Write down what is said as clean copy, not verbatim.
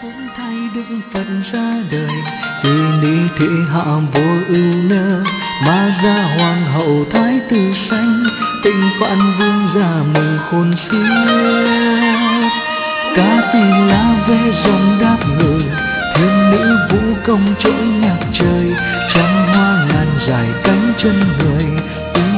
Hôm thay đức Phật ra đời, từ ni thế hạ vô ưu nơ, mà ra hoàng hậu thái tử sanh, tịnh phạn vương ra mừng khôn xiết. Ca tỳ la về dòng đáp ngự, thiên nữ vũ công trỗi nhạc trời, trăm hoa ngàn dải cánh chân người.